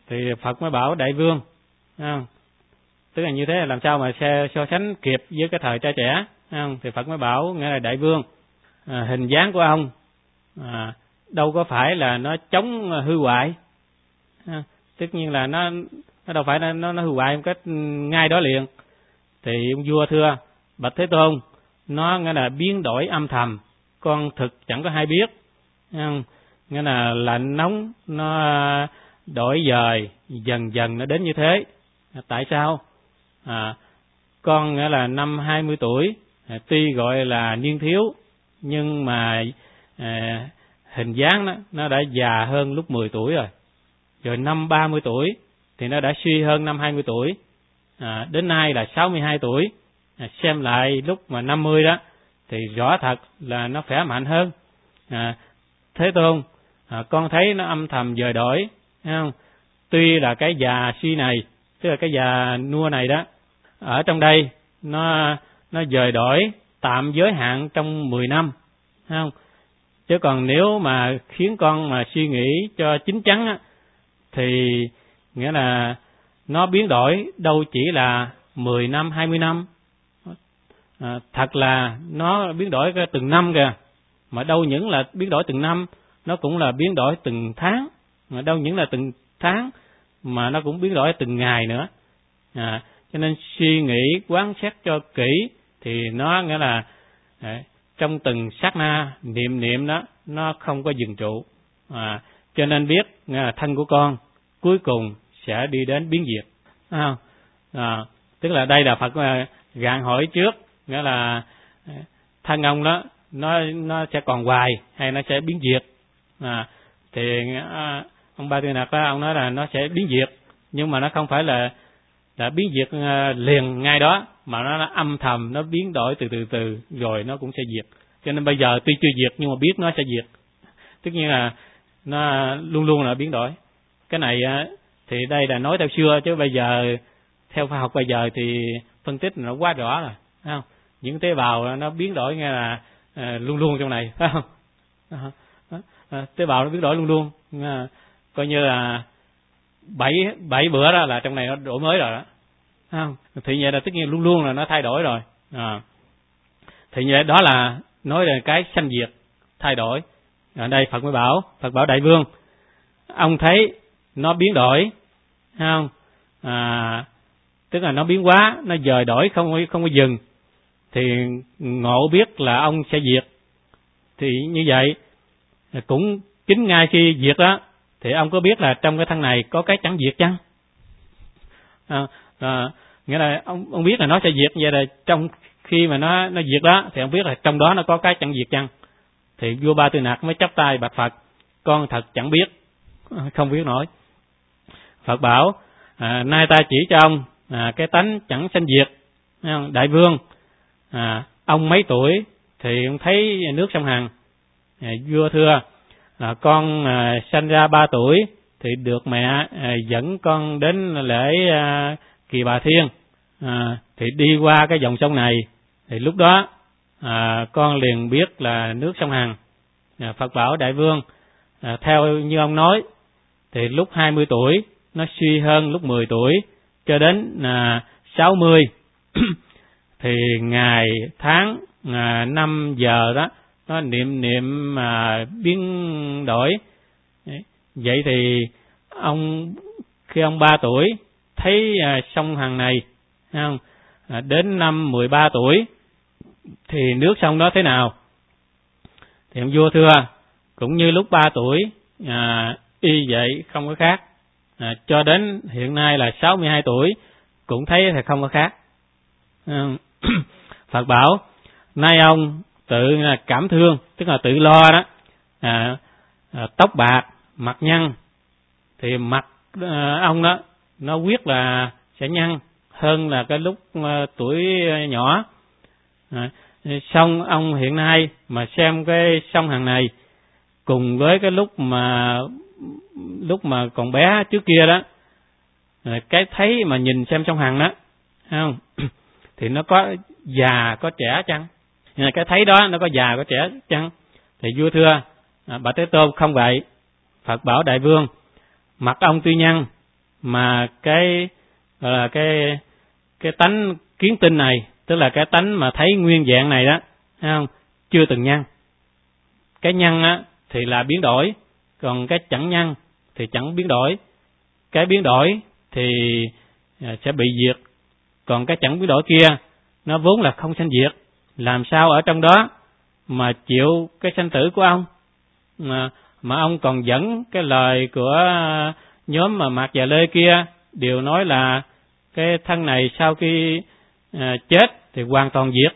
Thì Phật mới bảo đại vương, tức là như thế là làm sao mà so sánh kịp với cái thời trai trẻ, thì Phật mới bảo nghĩa là đại vương, hình dáng của ông đâu có phải là nó chống hư hoại, tất nhiên là nó đâu phải nó hư hoại một cách ngay đó liền. Thì ông vua thưa bạch Thế Tôn, nó nghĩa là biến đổi âm thầm, con thực chẳng có hay biết, nghĩa là lạnh nóng nó đổi dời dần dần nó đến như thế. Tại sao? Con nghĩa là năm 20 tuổi, tuy gọi là niên thiếu, nhưng mà hình dáng nó đã già hơn lúc 10 tuổi rồi. Rồi năm 30 tuổi thì nó đã suy hơn năm 20 tuổi. Đến nay là 62 tuổi. Xem lại lúc mà 50 đó thì rõ thật là nó khỏe mạnh hơn. Thế Tôn, con thấy nó âm thầm dời đổi, thấy không? Tuy là cái già suy này, tức là cái già nua này đó, ở trong đây nó dời đổi tạm giới hạn trong 10 năm, thấy không? Chứ còn nếu mà khiến con mà suy nghĩ cho chín chắn á, thì nghĩa là nó biến đổi đâu chỉ là 10 năm, 20 năm. Thật là nó biến đổi từng năm kìa. Mà đâu những là biến đổi từng năm, nó cũng là biến đổi từng tháng. Mà đâu những là từng tháng, mà nó cũng biến đổi từng ngày nữa. Cho nên suy nghĩ, quán xét cho kỹ, thì nó nghĩa là trong từng sát na, niệm đó, nó không có dừng trụ. Cho nên biết thân của con cuối cùng sẽ đi đến biến diệt. Tức là đây là Phật gạn hỏi trước, nghĩa là thân ông đó nó sẽ còn hoài hay nó sẽ biến diệt. Thì ông Ba Tư Nặc đó, ông nói là nó sẽ biến diệt, nhưng mà nó không phải là biến diệt liền ngay đó, mà nó âm thầm, nó biến đổi từ rồi nó cũng sẽ diệt. Cho nên bây giờ tuy chưa diệt nhưng mà biết nó sẽ diệt. Tất nhiên là nó luôn luôn là biến đổi. Cái này thì đây là nói theo xưa, chứ bây giờ theo khoa học bây giờ thì phân tích nó quá rõ rồi, phải không? Những tế bào nó biến đổi nghe là luôn luôn trong này, phải không? Tế bào nó biến đổi luôn luôn, coi như là 7 bữa đó là trong này nó đổi mới rồi đó, phải không? Thì vậy là tất nhiên luôn luôn là nó thay đổi rồi. Thì vậy đó là nói về cái sanh diệt thay đổi. Ở đây Phật bảo đại vương, ông thấy nó biến đổi, thấy không? Tức là nó biến hóa, nó dời đổi không có dừng, thì ngộ biết là ông sẽ diệt. Thì như vậy cũng chính ngay khi diệt đó, thì ông có biết là trong cái thân này có cái chẳng diệt chăng? Nghĩa là ông biết là nó sẽ diệt, vậy là trong khi mà nó diệt đó, thì ông biết là trong đó nó có cái chẳng diệt chăng? Thì vua Ba Tư Nặc mới chắp tay bạch Phật, con thật chẳng biết, không biết nổi. Phật bảo, nay ta chỉ cho ông cái tánh chẳng sanh diệt. Đại vương, ông mấy tuổi thì ông thấy nước sông Hằng? Vua thưa, con sanh ra 3 tuổi thì được mẹ dẫn con đến lễ Kỳ Bà Thiên, thì đi qua cái dòng sông này, thì lúc đó con liền biết là nước sông Hằng. Phật bảo đại vương, theo như ông nói thì lúc 20 tuổi nó suy hơn lúc 10 tuổi cho đến 60 thì ngày tháng năm giờ đó nó niệm biến đổi. Vậy thì khi ông 3 tuổi thấy sông Hằng này, không? Đến năm 13 tuổi thì nước sông đó thế nào? Thì ông vua thưa, cũng như lúc 3 tuổi y vậy, không có khác. Cho đến hiện nay là 62 tuổi cũng thấy là không có khác. Phật bảo, nay ông tự cảm thương, tức là tự lo đó, tóc bạc, mặt nhăn, thì mặt ông đó nó quyết là sẽ nhăn hơn là cái lúc tuổi nhỏ. Xong ông hiện nay mà xem cái sông Hằng này cùng với cái lúc mà còn bé trước kia đó, cái thấy mà nhìn xem sông Hằng đó, không? Thì nó có già có trẻ chăng? Cái thấy đó nó có già có trẻ chăng? Thì vua thưa, bạch Thế Tôn không vậy. Phật bảo đại vương, mặt ông tuy nhăn mà cái gọi là cái tánh kiến tinh này, tức là cái tánh mà thấy nguyên dạng này đó, thấy không? Chưa từng nhân. Cái nhân á thì là biến đổi, còn cái chẳng nhân thì chẳng biến đổi. Cái biến đổi thì sẽ bị diệt, còn cái chẳng biến đổi kia nó vốn là không sanh diệt. Làm sao ở trong đó mà chịu cái sanh tử của ông, mà ông còn dẫn cái lời của nhóm mà Mạt Và Lê kia đều nói là cái thân này sau khi chết thì hoàn toàn diệt.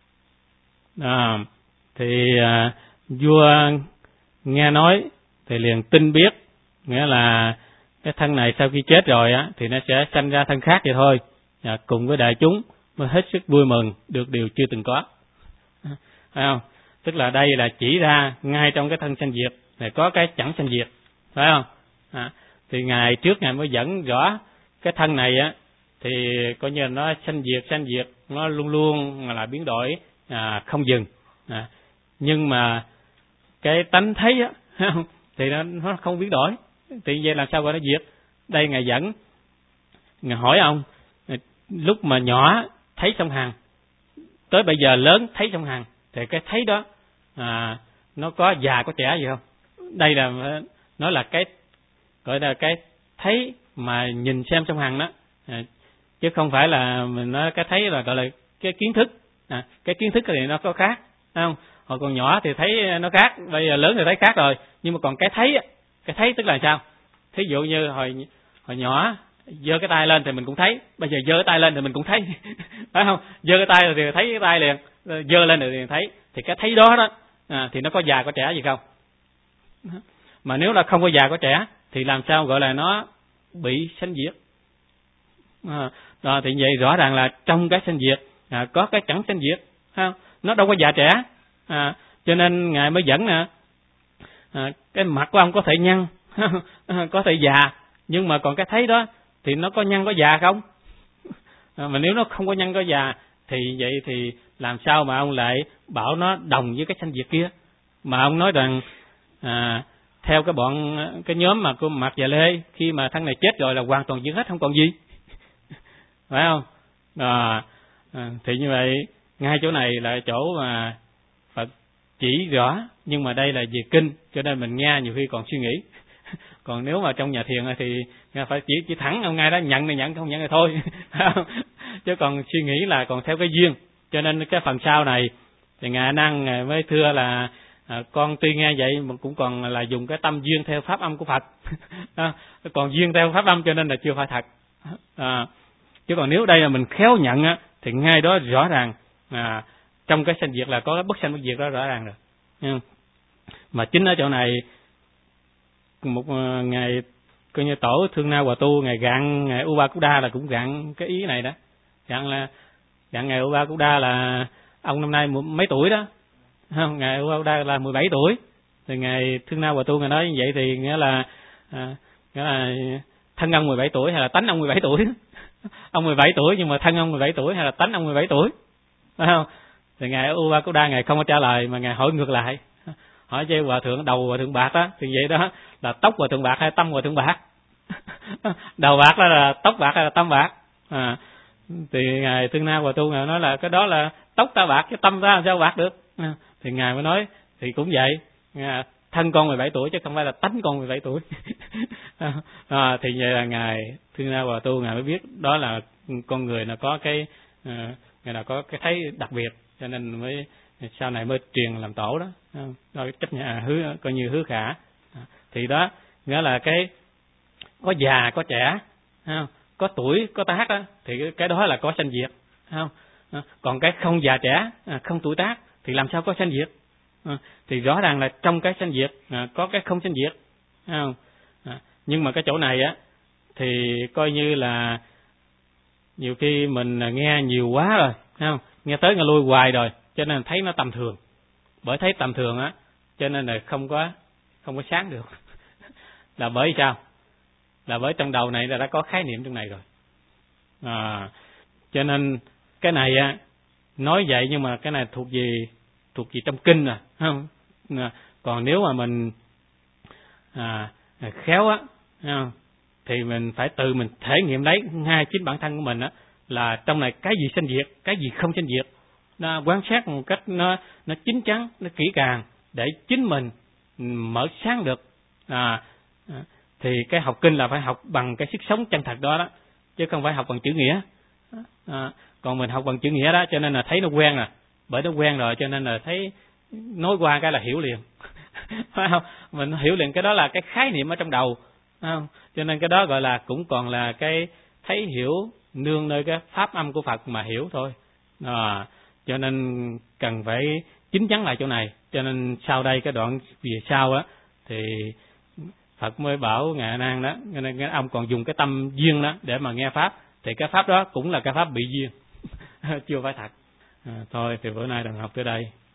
Thì vua nghe nói thì liền tin biết, nghĩa là cái thân này sau khi chết rồi á thì nó sẽ sanh ra thân khác vậy thôi. Cùng với đại chúng mới hết sức vui mừng được điều chưa từng có. Phải không? Tức là đây là chỉ ra ngay trong cái thân sanh diệt này có cái chẳng sanh diệt, phải không? Thì Ngài trước Ngài mới dẫn rõ cái thân này á thì coi như là nó sanh diệt, nó luôn luôn là biến đổi, không dừng. Nhưng mà cái tánh thấy á thì nó không biến đổi, thì vậy làm sao gọi nó diệt? Đây Ngài dẫn, Ngài hỏi ông lúc mà nhỏ thấy sông Hằng, tới bây giờ lớn thấy sông Hằng, thì cái thấy đó nó có già có trẻ gì không? Đây là nó là cái gọi là cái thấy mà nhìn xem sông Hằng đó, chứ không phải là mình nói cái thấy là gọi là cái kiến thức. Cái kiến thức thì nó có khác, phải không? Hồi còn nhỏ thì thấy nó khác, bây giờ lớn thì thấy khác rồi. Nhưng mà còn cái thấy tức là sao? Thí dụ như hồi nhỏ giơ cái tay lên thì mình cũng thấy, bây giờ giơ cái tay lên thì mình cũng thấy, phải không? Giơ cái tay rồi thì thấy cái tay liền, giơ lên rồi thì thấy. Thì cái thấy đó thì nó có già có trẻ gì không? Mà nếu là không có già có trẻ thì làm sao gọi là nó bị sanh diệt? Thì vậy rõ ràng là trong cái sanh diệt có cái chẳng sanh diệt, không? Nó đâu có già trẻ. Cho nên Ngài mới dẫn cái mặt của ông có thể nhăn, có thể già, nhưng mà còn cái thấy đó thì nó có nhăn có già không? Mà nếu nó không có nhăn có già thì vậy thì làm sao mà ông lại bảo nó đồng với cái sanh diệt kia? Mà ông nói rằng theo cái nhóm mà của Mạt Và Lê, khi mà thân này chết rồi là hoàn toàn diệt hết, không còn gì, phải không? Thì như vậy ngay chỗ này là chỗ mà Phật chỉ rõ, nhưng mà đây là về kinh, cho nên mình nghe nhiều khi còn suy nghĩ. Còn nếu mà trong nhà thiền thì phải chỉ thẳng ông ngay đó, nhận thì nhận, không nhận thì thôi. Chứ còn suy nghĩ là còn theo cái duyên. Cho nên cái phần sau này thì Ngài A Nan Ngài mới thưa là con tuy nghe vậy mà cũng còn là dùng cái tâm duyên theo pháp âm của Phật. Còn duyên theo pháp âm cho nên là chưa phải thật. Chứ còn nếu đây là mình khéo nhận thì ngay đó rõ ràng trong cái sanh diệt là có cái bất sanh bất diệt đó rõ ràng rồi. Mà chính ở chỗ này một ngày coi như tổ Thương Na Hòa Tu ngày gạn ngày Upakuda là cũng gạn cái ý này đó. Gạn ngày Upakuda là ông năm nay mấy tuổi đó, không? Ngày Upakuda là 17 tuổi. Thì ngày Thương Na Hòa Tu ngày nói như vậy thì nghĩa là thân ông 17 tuổi hay là tánh ông 17 tuổi? Ông 17 tuổi nhưng mà thân ông 17 tuổi hay là tánh ông 17 tuổi? Phải không? Thì ngài Upakuda ngài không có trả lời mà ngài hỏi ngược lại, hỏi với hòa thượng đầu hòa thượng bạc đó, thì vậy đó là tóc hòa thượng bạc hay tâm hòa thượng bạc? Đầu bạc đó là tóc bạc hay là tâm bạc? Thì ngài Thương Na Hòa Tu ngài nói là cái đó là tóc ta bạc chứ tâm ta làm sao bạc được. Thì ngài mới nói thì cũng vậy, thân con 17 tuổi chứ không phải là tánh con 17 tuổi. Thì vậy là ngài Thương Na Hòa Tu ngài mới biết đó là con người là có cái ngài là có cái thấy đặc biệt, cho nên mới sau này mới truyền làm tổ đó. Rồi chấp nhận coi như hứa khả. Thì đó nghĩa là cái có già có trẻ, có tuổi có tác đó, thì cái đó là có sanh diệt, không? Còn cái không già trẻ, không tuổi tác thì làm sao có sanh diệt? Thì rõ ràng là trong cái sanh diệt có cái không sanh diệt, không? Nhưng mà cái chỗ này thì coi như là nhiều khi mình nghe nhiều quá rồi, không? Nghe tới nghe lui hoài rồi, cho nên thấy nó tầm thường. Bởi thấy tầm thường cho nên là không có sáng được. Là bởi sao? Là bởi trong đầu này là đã có khái niệm trong này rồi. Cho nên cái này nói vậy nhưng mà cái này thuộc về trong kinh rồi, không? Còn nếu mà mình khéo không? thì mình phải tự mình thể nghiệm lấy ngay chính bản thân của mình á, là trong này cái gì sanh diệt, cái gì không sanh diệt. Nó quan sát một cách nó chín chắn, nó kỹ càng để chính mình mở sáng được. Thì cái học kinh là phải học bằng cái sức sống chân thật đó, chứ không phải học bằng chữ nghĩa. Còn mình học bằng chữ nghĩa đó, cho nên là thấy nó quen rồi, bởi nó quen rồi cho nên là thấy nói qua cái là hiểu liền. Phải không? Mình hiểu liền cái đó là cái khái niệm ở trong đầu, không? Cho nên cái đó gọi là cũng còn là cái thấy hiểu nương nơi cái pháp âm của Phật mà hiểu thôi. Cho nên cần phải chín chắn lại chỗ này. Cho nên sau đây cái đoạn về sau á thì Phật mới bảo Ngài A Nan đó, nên ông còn dùng cái tâm duyên đó để mà nghe pháp, thì cái pháp đó cũng là cái pháp bị duyên, chưa phải thật. Thôi thì bữa nay đồng học tới đây.